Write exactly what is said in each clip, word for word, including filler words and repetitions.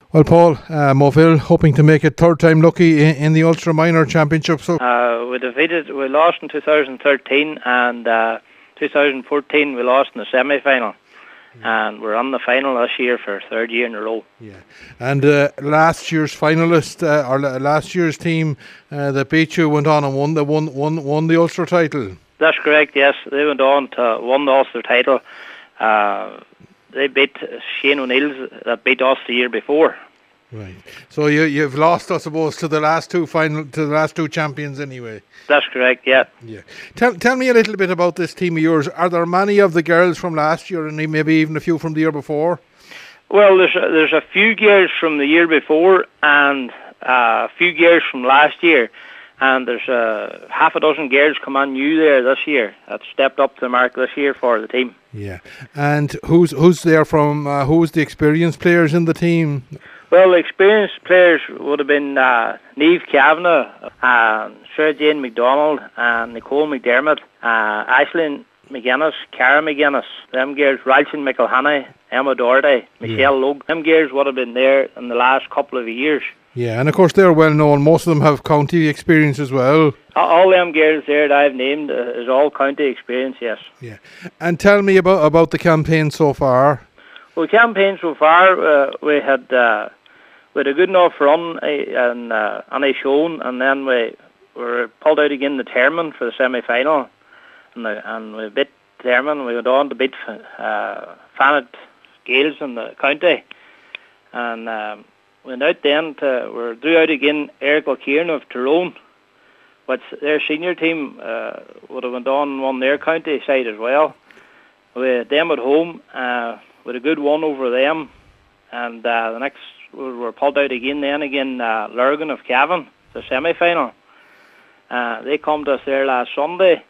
Well, Paul, uh, Moville hoping to make it third time lucky in, in the Ulster Minor Championship. So uh, we defeated, we lost in two thousand thirteen, and uh, two thousand fourteen we lost in the semi-final, yeah. And we're on the final this year for third year in a row. Yeah, and uh, last year's finalist, uh, or last year's team uh, that beat you went on and won the won won won the Ulster title. That's correct. Yes, they went on to won the Ulster title. Uh, They beat Shane O'Neill's that beat us the year before. Right. So you you've lost, I suppose, to the last two final to the last two champions anyway. That's correct. Yeah. Yeah. Tell tell me a little bit about this team of yours. Are there many of the girls from last year, and maybe even a few from the year before? Well, there's a, there's a few girls from the year before and uh, a few girls from last year. And there's uh, half a dozen girls come on new there this year that stepped up to the mark this year for the team. Yeah, and who's who's there from? Uh, who's the experienced players in the team? Well, the experienced players would have been uh, Niamh Kavanagh, uh, Sarah Jane McDonald, and Nicole McDermott, uh, Aisling McGuinness, Cara McGuinness, them girls, Ralston McElhaney, Emma Doherty, Michelle yeah. Logue. Them girls would have been there in the last couple of years. Yeah, and of course they're well known. Most of them have county experience as well. All them girls there that I've named uh, is all county experience, yes. Yeah, and tell me about about the campaign so far. Well, the campaign so far, uh, we had uh, we had a good enough run uh, and uh, Annie Shown, and then we were pulled out again the Termon for the semi-final, and, the, and we beat Termon. We went on to beat uh, Fanet Gales in the county, and. Um, We went out then to, we drew out again Eric O'Kieran of Tyrone, which their senior team uh, would have went on and won their county side as well. We had them at home, uh, with a good one over them, and uh, the next we were pulled out again then again uh, Lurgan of Cavan, the semi-final. Uh, they come to us there last Sunday,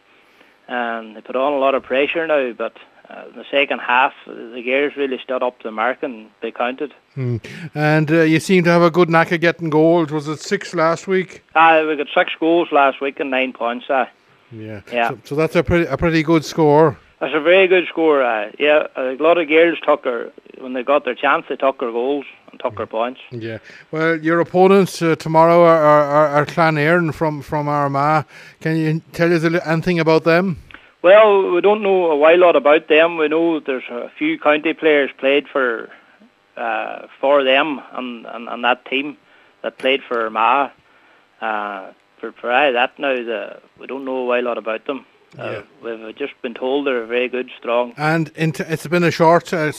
and they put on a lot of pressure now, but Uh, in the second half, the girls really stood up to the mark and they counted. Mm. And uh, you seem to have a good knack of getting goals. Was it six last week? Uh, we got six goals last week and nine points. Uh. Yeah. Yeah. So, so that's a pretty a pretty good score. That's a very good score. Uh. Yeah, a lot of girls took her when they got their chance. They took their goals and took their points. Yeah. Well, your opponents uh, tomorrow are are, are Clonairon from from Armagh. Can you tell us anything about them? Well, we don't know a whole lot about them. We know there's a few county players played for uh, for them and, and, and that team that played for Armagh. Uh, for for I, that now, the, we don't know a whole lot about them. Uh, yeah. We've just been told they're very good, strong. And into, it's been a short, uh,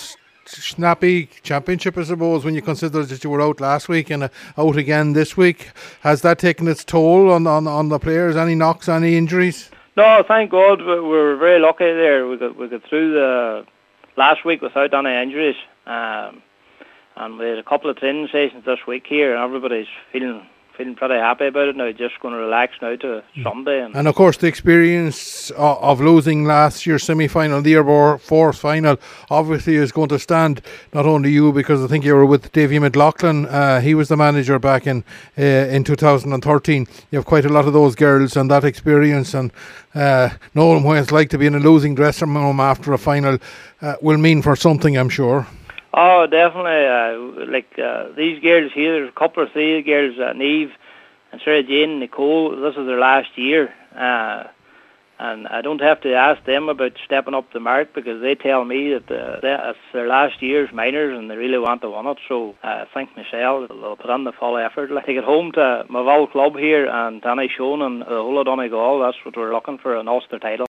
snappy championship, I suppose, when you consider that you were out last week and uh, out again this week. Has that taken its toll on, on, on the players? Any knocks, any injuries? No, thank God we were very lucky there. We got we got through the last week without any injuries, um, and we had a couple of training sessions this week here, and everybody's feeling feeling pretty happy about it now. Just going to relax now to mm. Sunday. And, and of course, the experience of, of losing last year's semi-final, the year before final, obviously is going to stand not only you, because I think you were with Davy McLaughlin. Uh, he was the manager back in uh, in two thousand thirteen. You have quite a lot of those girls and that experience, and uh, knowing what it's like to be in a losing dressing room after a final uh, will mean for something, I'm sure. Oh, definitely. Uh, like uh, these girls here, there's a couple of three girls, uh, Niamh and Sarah Jane and Nicole. This is their last year. Uh, and I don't have to ask them about stepping up the mark, because they tell me that uh, it's their last year's minors and they really want to win it. So uh, I think Michelle will put on the full effort. Like, take it home to Moville Club here and Annie Shown and the whole of Donegal. That's what we're looking for, an Ulster title.